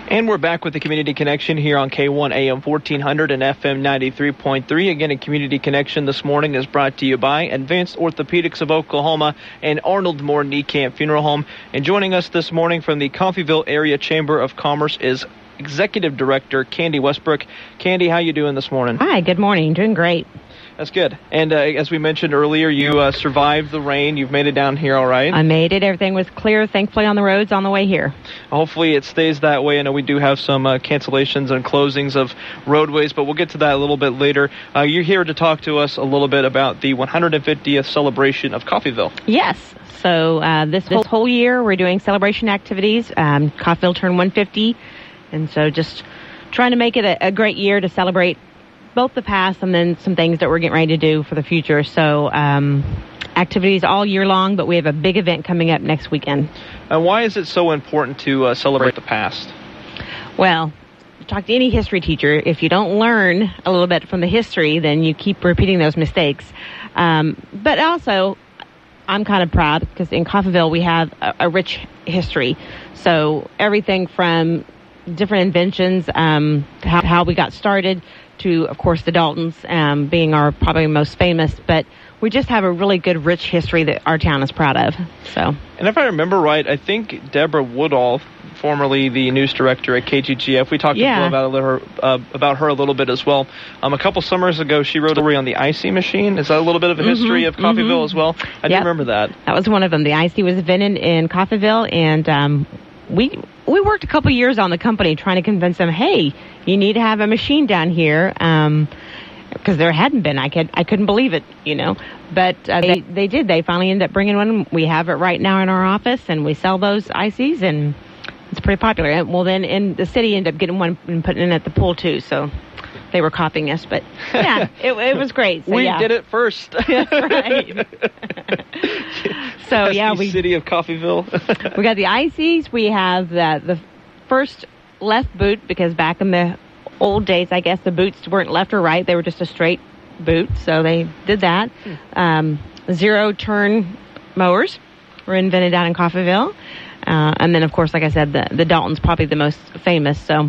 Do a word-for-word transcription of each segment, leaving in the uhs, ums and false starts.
And we're back with the Community Connection here on K one A M fourteen hundred and F M ninety-three point three. Again, a Community Connection this morning is brought to you by Advanced Orthopedics of Oklahoma and Arnold Moore Knee Camp Funeral Home. And joining us this morning from the Coffeyville Area Chamber of Commerce is Executive Director Candy Westbrook. Candy, how you doing this morning? Hi, good morning. Doing great. That's good. And uh, as we mentioned earlier, you uh, survived the rain. You've made it down here all right? I made it. Everything was clear, thankfully, on the roads on the way here. Hopefully it stays that way. I know we do have some uh, cancellations and closings of roadways, but we'll get to that a little bit later. Uh, you're here to talk to us a little bit about the one hundred fiftieth celebration of Coffeyville. Yes. So uh, this, this whole year we're doing celebration activities. Um, Coffeyville turned one hundred fifty, and so just trying to make it a, a great year to celebrate both the past and then some things that we're getting ready to do for the future. So um, activities all year long, but we have a big event coming up next weekend. And why is it so important to uh, celebrate the past? Well, talk to any history teacher. If you don't learn a little bit from the history, then you keep repeating those mistakes. Um, but also, I'm kind of proud because in Coffeyville we have a, a rich history. So everything from different inventions, um, how, how we got started, to, of course, the Daltons um, being our probably most famous, but we just have a really good, rich history that our town is proud of. So, and if I remember right, I think Deborah Woodall, formerly the news director at K G G F, we talked yeah. about her uh, about her a little bit as well. Um, a couple summers ago, she wrote a story on the Icy machine. Is that a little bit of a history mm-hmm, of Coffeyville mm-hmm. as well? I yep. do remember that. That was one of them. The Icy was invented in Coffeyville, and um, we we worked a couple years on the company trying to convince them, hey, you need to have a machine down here, um, because there hadn't been. I could I couldn't believe it, you know. But uh, they they did. They finally ended up bringing one. We have it right now in our office, and we sell those Icies, and it's pretty popular. And, well, then in the city ended up getting one and putting it at the pool too. So they were copying us, but yeah, it, it was great. So, we yeah. did it first. That's right. So yeah, we city of Coffeyville. We got the Icies. We have the the first left boot, because back in the old days, I guess the boots weren't left or right; they were just a straight boot. So they did that. Um, zero turn mowers were invented down in Coffeyville, uh, and then of course, like I said, the the Dalton's probably the most famous. So.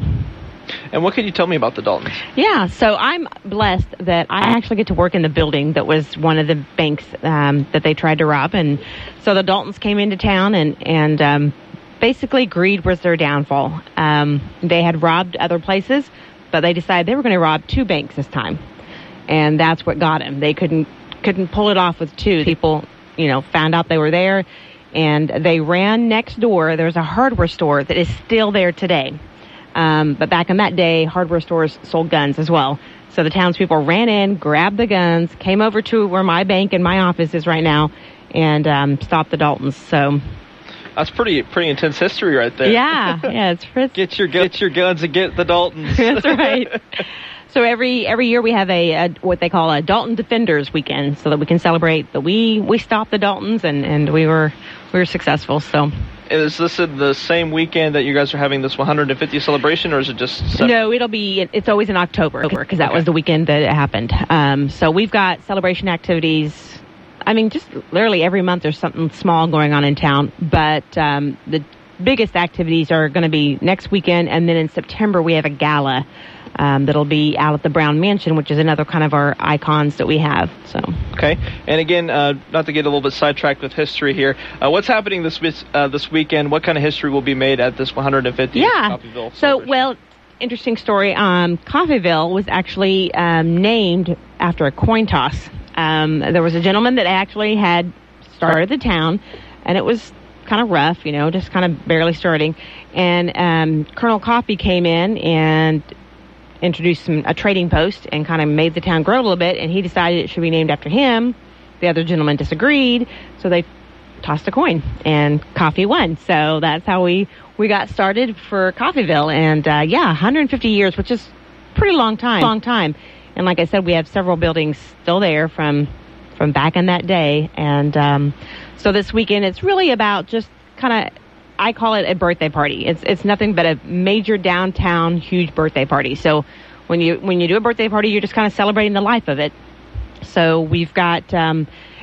And what can you tell me about the Daltons? Yeah, so I'm blessed that I actually get to work in the building that was one of the banks um, that they tried to rob. And so the Daltons came into town, and, and um, basically greed was their downfall. Um, they had robbed other places, but they decided they were going to rob two banks this time. And that's what got them. They couldn't couldn't pull it off with two. People, you know, found out they were there, and they ran next door. There's a hardware store that is still there today. Um, but back in that day, hardware stores sold guns as well. So the townspeople ran in, grabbed the guns, came over to where my bank and my office is right now, and um, stopped the Daltons. So that's pretty pretty intense history right there. Yeah, yeah, it's, it's get your get your guns and get the Daltons. That's right. So every every year we have a, a what they call a Dalton Defenders Weekend, so that we can celebrate that we we stopped the Daltons and, and we were we were successful. So. Is this the same weekend that you guys are having this one hundred fiftieth celebration, or is it just separate? No, it'll be, it's always in October, because that okay. was the weekend that it happened. Um, so we've got celebration activities. I mean, just literally every month there's something small going on in town. But um, the biggest activities are going to be next weekend, and then in September we have a gala um, that'll be out at the Brown Mansion, which is another kind of our icons that we have. So okay, and again, uh, not to get a little bit sidetracked with history here, uh, what's happening this uh, this weekend? What kind of history will be made at this one hundred fiftieth yeah. Coffeyville? So well, interesting story. Um, Coffeyville was actually um, named after a coin toss. Um, there was a gentleman that actually had started the town, and it was kind of rough, you know, just kind of barely starting. And um, Colonel Coffey came in and introduced some, a trading post and kind of made the town grow a little bit, and he decided it should be named after him. The other gentleman disagreed, so they tossed a coin, and Coffey won. So that's how we, we got started for Coffeyville. And, uh, yeah, one hundred fifty years, which is a pretty long time. Long time. And like I said, we have several buildings still there from from back in that day. And um, so this weekend, it's really about just kind of, I call it a birthday party. It's it's nothing but a major downtown huge birthday party. So when you when you do a birthday party, you're just kind of celebrating the life of it. So we've got um,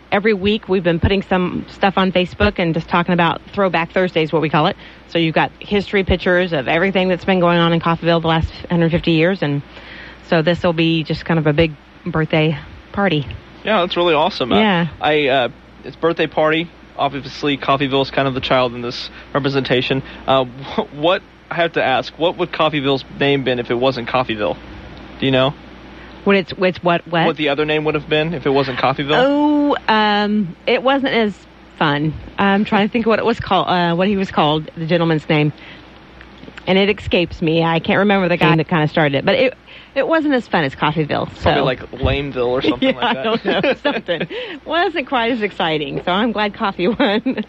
every week we've been putting some stuff on Facebook and just talking about Throwback Thursdays, what we call it. So you've got history pictures of everything that's been going on in Coffeyville the last one hundred fifty years. And so this will be just kind of a big birthday party. Yeah, that's really awesome. Yeah. Uh, I uh, it's birthday party. Obviously, Coffeyville is kind of the child in this representation. Uh, what I have to ask, what would Coffeyville's name been if it wasn't Coffeyville? Do you know? What it's, it's what, what? What the other name would have been if it wasn't Coffeyville? Oh, um, it wasn't as fun. I'm trying to think what it was called, uh, what he was called, the gentleman's name. And it escapes me. I can't remember the guy that kind of started it. But it it wasn't as fun as Coffeyville. So. Probably like Lameville or something yeah, like that. I don't know, something. Wasn't quite as exciting. So I'm glad Coffee won.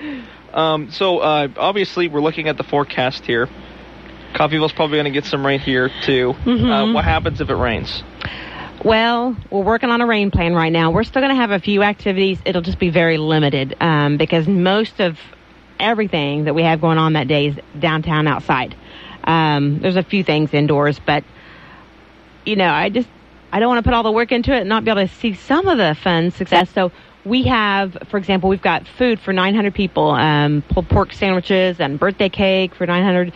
um, so uh, obviously we're looking at the forecast here. Coffeyville's probably going to get some rain here too. Mm-hmm. Uh, what happens if it rains? Well, we're working on a rain plan right now. We're still going to have a few activities. It'll just be very limited um, because most of everything that we have going on that day is downtown outside. Um, there's a few things indoors, but, you know, I just, I don't want to put all the work into it and not be able to see some of the fun success. So we have, for example, we've got food for nine hundred people, um, pulled pork sandwiches and birthday cake for nine hundred.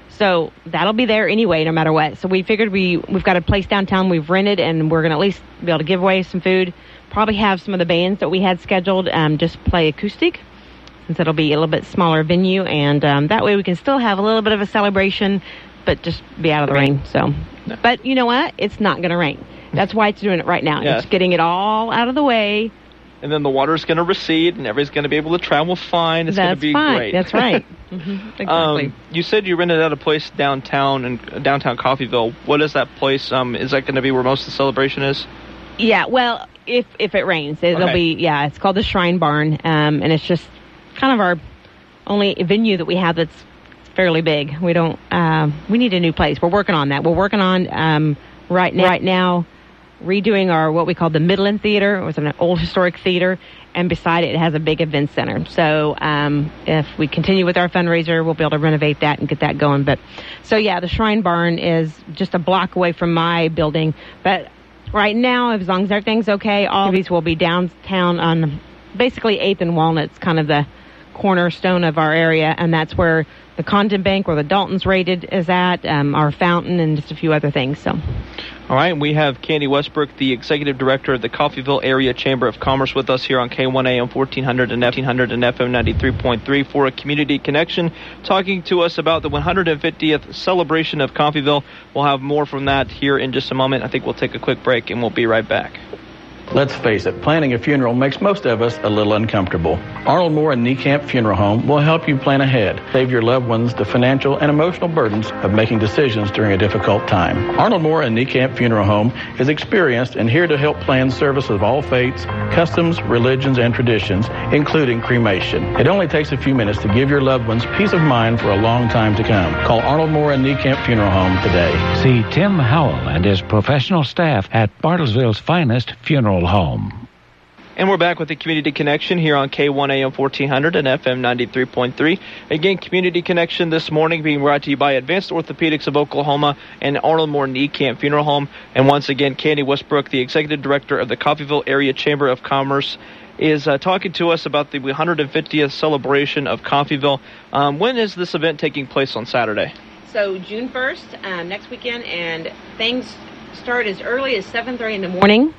So that'll be there anyway, no matter what. So we figured we, we've got a place downtown we've rented, and we're going to at least be able to give away some food. Probably have some of the bands that we had scheduled um, just play acoustic, since it'll be a little bit smaller venue. And um, that way we can still have a little bit of a celebration, but just be out of the rain. So, But you know what? It's not going to rain. That's why it's doing it right now. Yeah. It's getting it all out of the way. And then the water's going to recede, and everybody's going to be able to travel fine. It's going to be fine. great. That's right. Mm-hmm. Exactly. Um, you said you rented out a place downtown in downtown Coffeyville. What is that place? Um, is that going to be where most of the celebration is? Yeah. Well, if if it rains, it'll Okay. be. Yeah. It's called the Shrine Barn, um, and it's just kind of our only venue that we have that's fairly big. We don't. Uh, we need a new place. We're working on that. We're working on um, right now. Right now. redoing our what we call the Midland Theater. It was an old historic theater, and beside it, it has a big event center. So um, if we continue with our fundraiser, we'll be able to renovate that and get that going. But so yeah, the Shrine Barn is just a block away from my building. But right now, as long as everything's okay, all of these will be downtown on basically eighth and Walnut. It's kind of the cornerstone of our area, and that's where the Condon Bank, where the Dalton's rated, is at, um, our fountain, and just a few other things. So. All right, we have Candy Westbrook, the Executive Director of the Coffeyville Area Chamber of Commerce, with us here on K one A M fourteen hundred and fourteen hundred and F M ninety-three point three for a Community Connection, talking to us about the one hundred fiftieth celebration of Coffeyville. We'll have more from that here in just a moment. I think we'll take a quick break, and we'll be right back. Let's face it, planning a funeral makes most of us a little uncomfortable. Arnold Moore and Niekamp Funeral Home will help you plan ahead. Save your loved ones the financial and emotional burdens of making decisions during a difficult time. Arnold Moore and Niekamp Funeral Home is experienced and here to help plan service of all faiths, customs, religions, and traditions, including cremation. It only takes a few minutes to give your loved ones peace of mind for a long time to come. Call Arnold Moore and Niekamp Funeral Home today. See Tim Howell and his professional staff at Bartlesville's finest funeral home. And we're back with the Community Connection here on K one A M fourteen hundred and F M ninety-three point three. Again, Community Connection this morning being brought to you by Advanced Orthopedics of Oklahoma and Arnold Moore Niekamp Funeral Home. And once again, Candy Westbrook, the Executive Director of the Coffeyville Area Chamber of Commerce, is uh, talking to us about the one hundred fiftieth celebration of Coffeyville. Um, when is this event taking place on Saturday? So June first, um, next weekend, and things start as early as seven thirty in the morning.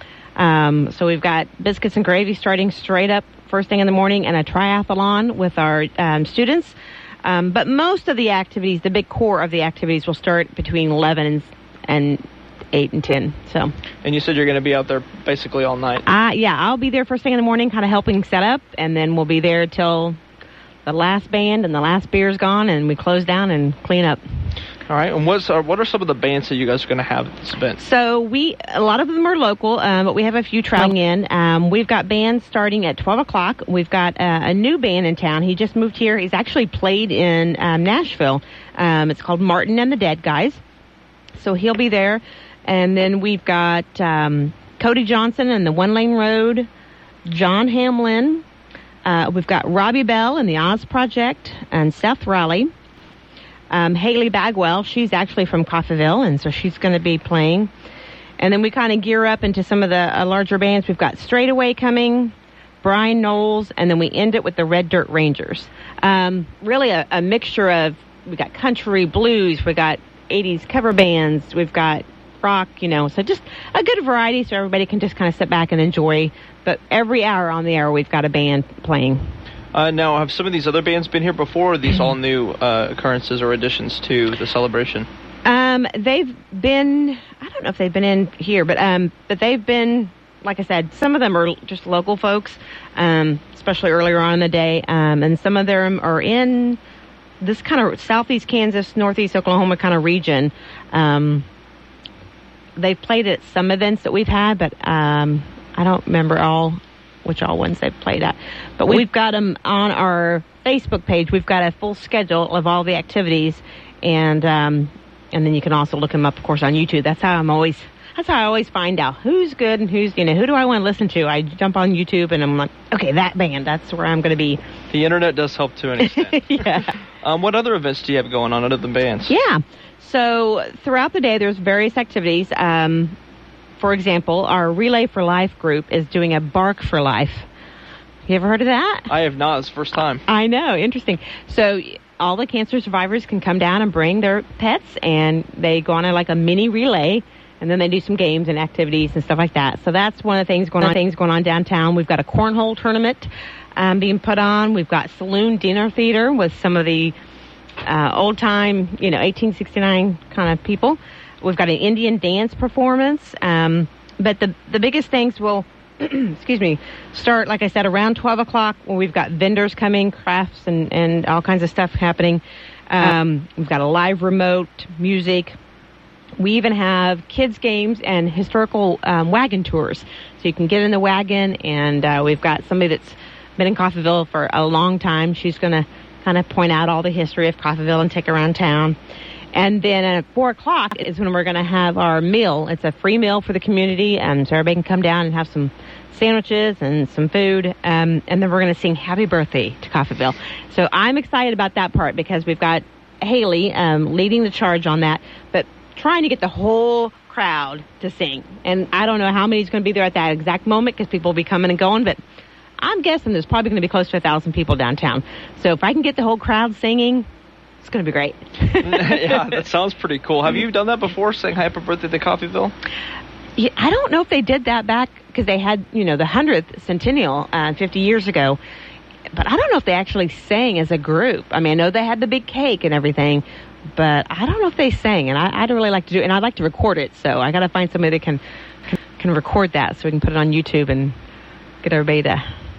Um, so we've got biscuits and gravy starting straight up first thing in the morning, and a triathlon with our um, students. Um, but most of the activities, the big core of the activities, will start between eleven and, and eight and ten. So. And you said you're going to be out there basically all night. Uh, yeah, I'll be there first thing in the morning, kind of helping set up, and then we'll be there till the last band and the last beer's gone, and we close down and clean up. All right, and what's, uh, what are some of the bands that you guys are going to have at this event? So we, a lot of them are local, um, but we have a few traveling in. Um, we've got bands starting at twelve o'clock. We've got uh, a new band in town. He just moved here. He's actually played in um, Nashville. Um, it's called Martin and the Dead Guys. So he'll be there. And then we've got um, Cody Johnson and the One Lane Road, John Hamlin. Uh, we've got Robbie Bell and the Oz Project, and Seth Raleigh. Um, Haley Bagwell, she's actually from Coffeyville, and so she's going to be playing. And then we kind of gear up into some of the uh, larger bands. We've got Straight Away coming, Brian Knowles, and then we end it with the Red Dirt Rangers. Um, really a, a mixture of, we got country, blues, we got eighties cover bands, we've got rock, you know, so just a good variety so everybody can just kind of sit back and enjoy. But every hour on the hour, we've got a band playing. Uh, now, have some of these other bands been here before, or are these all new uh, occurrences or additions to the celebration? Um, they've been, I don't know if they've been in here, but um, but they've been, like I said, some of them are just local folks, um, especially earlier on in the day, um, and some of them are in this kind of southeast Kansas, northeast Oklahoma kind of region. Um, they've played at some events that we've had, but um, I don't remember all which all ones they've played at. But we've got them on our Facebook page. We've got a full schedule of all the activities, and um, and then you can also look them up, of course, on YouTube. That's how I'm always. That's how I always find out who's good and who's, you know, who do I want to listen to. I jump on YouTube and I'm like, okay, that band, that's where I'm going to be. The internet does help to an extent. Yeah. Um, what other events do you have going on other than bands? Yeah. So throughout the day, there's various activities. Um, for example, our Relay for Life group is doing a Bark for Life. You ever heard of that? I have not. It's the first time. I know. Interesting. So all the cancer survivors can come down and bring their pets, and they go on a, like a mini relay. And then they do some games and activities and stuff like that. So that's one of the things going on. Things going on downtown. We've got a cornhole tournament um, being put on. We've got saloon dinner theater with some of the uh, old time, you know, eighteen sixty-nine kind of people. We've got an Indian dance performance. Um, but the the biggest things will, excuse me, start, like I said, around twelve o'clock, where we've got vendors coming, crafts and, and all kinds of stuff happening. Um, we've got a live remote, music. We even have kids' games and historical um, wagon tours. So you can get in the wagon, and uh, we've got somebody that's been in Coffeyville for a long time. She's going to kind of point out all the history of Coffeyville and take around town. And then at four o'clock is when we're going to have our meal. It's a free meal for the community, and so everybody can come down and have some sandwiches and some food. Um, and then we're going to sing Happy Birthday to Coffeyville. So I'm excited about that part because we've got Haley um, leading the charge on that. But trying to get the whole crowd to sing. And I don't know how many's going to be there at that exact moment because people will be coming and going, but I'm guessing there's probably going to be close to a thousand people downtown. So if I can get the whole crowd singing, it's going to be great. Yeah, that sounds pretty cool. Have you done that before, saying Happy Birthday to Coffeyville? Yeah, I don't know if they did that back because they had, you know, the hundredth centennial uh, fifty years ago. But I don't know if they actually sang as a group. I mean, I know they had the big cake and everything, but I don't know if they sang, and I, I'd really like to do it, and I'd like to record it, so I got to find somebody that can, can can record that so we can put it on YouTube and get everybody to...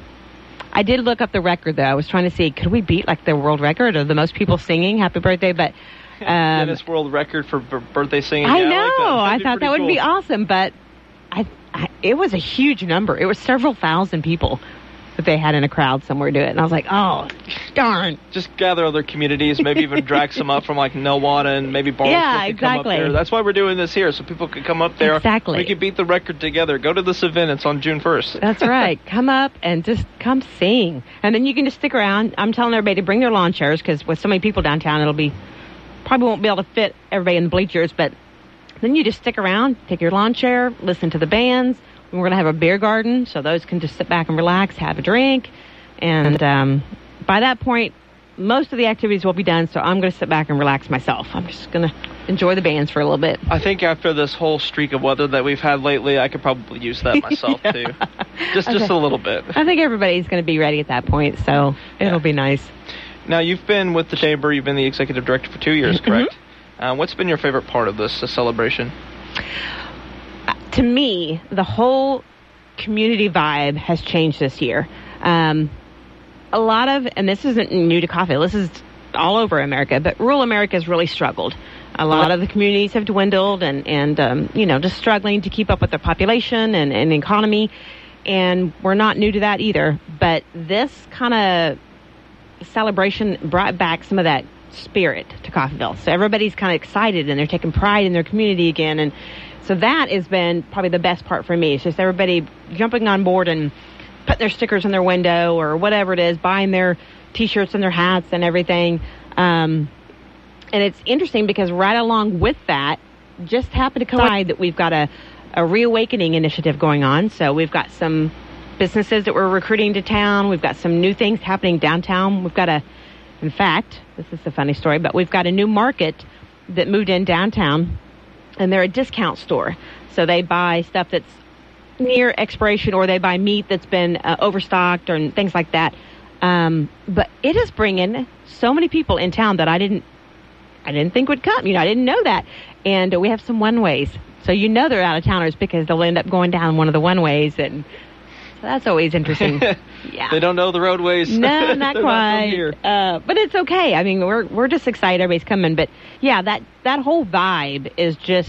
I did look up the record, though. I was trying to see, could we beat, like, the world record of the most people singing Happy Birthday, but... Um, Guinness World Record for b- birthday singing. I yeah, know. I, like I thought that would cool. be awesome, but I, I, it was a huge number. It was several thousand people that they had in a crowd somewhere do it. And I was like, oh, darn. Just gather other communities, maybe even drag some up from like Nowata and maybe Bartlesville Yeah, can exactly. come up there. That's why we're doing this here, so people can come up there. Exactly. We can beat the record together. Go to this event. It's on June first. That's right. Come up and just come sing. And then you can just stick around. I'm telling everybody to bring their lawn chairs because with so many people downtown, it'll be, probably won't be able to fit everybody in the bleachers, but then you just stick around, take your lawn chair, listen to the bands. We're going to have a beer garden, so those can just sit back and relax, have a drink. And um, by that point, most of the activities will be done, so I'm going to sit back and relax myself. I'm just going to enjoy the bands for a little bit. I think after this whole streak of weather that we've had lately, I could probably use that myself, Yeah. too. Just Okay. just a little bit. I think everybody's going to be ready at that point, so it'll Yeah. be nice. Now, you've been with the Chamber. You've been the executive director for two years, correct? Mm-hmm. Uh, what's been your favorite part of this, this celebration? Uh, to me, the whole community vibe has changed this year. Um, a lot of, and this isn't new to Coffeyville, this is all over America, but rural America has really struggled. A lot of the communities have dwindled and, and um, you know, just struggling to keep up with their population and, and economy. And we're not new to that either. But this kind of celebration brought back some of that spirit to Coffeyville. So everybody's kind of excited and they're taking pride in their community again. And so that has been probably the best part for me. It's just everybody jumping on board and putting their stickers in their window or whatever it is, buying their T-shirts and their hats and everything. Um, and it's interesting because right along with that, just happened to coincide that we've got a, a reawakening initiative going on. So we've got some businesses that we're recruiting to town. We've got some new things happening downtown. We've got a, in fact, this is a funny story, but we've got a new market that moved in downtown, and they're a discount store. So they buy stuff that's near expiration, or they buy meat that's been uh, overstocked or things like that. Um, but it is bringing so many people in town that I didn't, I didn't think would come. You know, I didn't know that. And uh, we have some one-ways. So you know they're out-of-towners because they'll end up going down one of the one-ways, and so that's always interesting. Yeah. They don't know the roadways. No, not quite. Not uh, but it's okay. I mean, we're we're just excited everybody's coming. But, yeah, that, that whole vibe is just,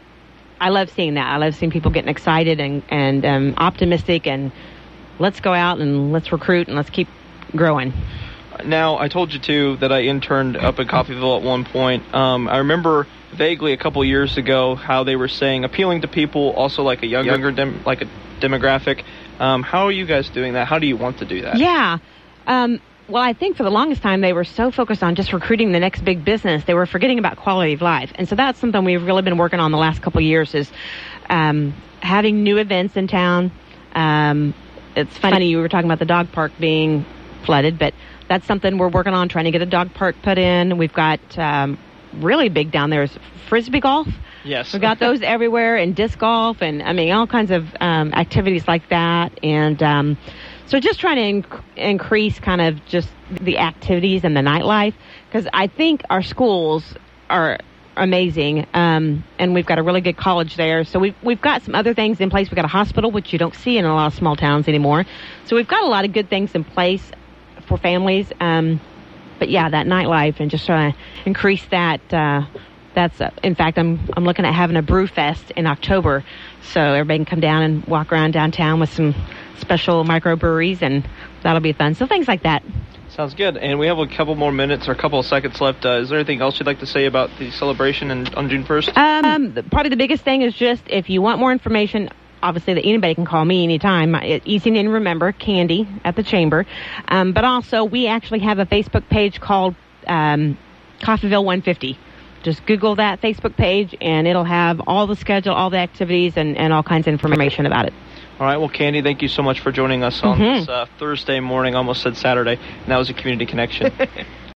I love seeing that. I love seeing people getting excited and, and um, optimistic, and let's go out and let's recruit and let's keep growing. Now, I told you, too, that I interned up in Coffeyville at one point. Um, I remember vaguely a couple years ago how they were saying appealing to people, also like a younger, younger dem- like a demographic. Um, how are you guys doing that? How do you want to do that? Yeah. Um, well, I think for the longest time they were so focused on just recruiting the next big business, they were forgetting about quality of life. And so that's something we've really been working on the last couple of years is um, having new events in town. Um, it's funny, you were talking about the dog park being flooded, but that's something we're working on, trying to get a dog park put in. We've got um, really big down there is Frisbee golf. Yes. We've got those everywhere, and disc golf, and, I mean, all kinds of um, activities like that. And um, so just trying to inc- increase kind of just the activities and the nightlife, because I think our schools are amazing, um, and we've got a really good college there. So we've, we've got some other things in place. We've got a hospital, which you don't see in a lot of small towns anymore. So we've got a lot of good things in place for families. Um, but, yeah, that nightlife and just trying to increase that. Uh, that's, uh, in fact, I'm I'm looking at having a brew fest in October. So everybody can come down and walk around downtown with some special microbreweries, and that'll be fun. So things like that. Sounds good. And we have a couple more minutes or a couple of seconds left. Uh, is there anything else you'd like to say about the celebration in, on June first? Um, probably the biggest thing is just if you want more information, obviously that anybody can call me anytime. It's easy to remember, Candy at the Chamber. Um, but also we actually have a Facebook page called um, Coffeyville one fifty. Just Google that Facebook page, and it'll have all the schedule, all the activities, and, and all kinds of information about it. All right. Well, Candy, thank you so much for joining us on mm-hmm. this uh, Thursday morning. Almost said Saturday, and that was a Community Connection.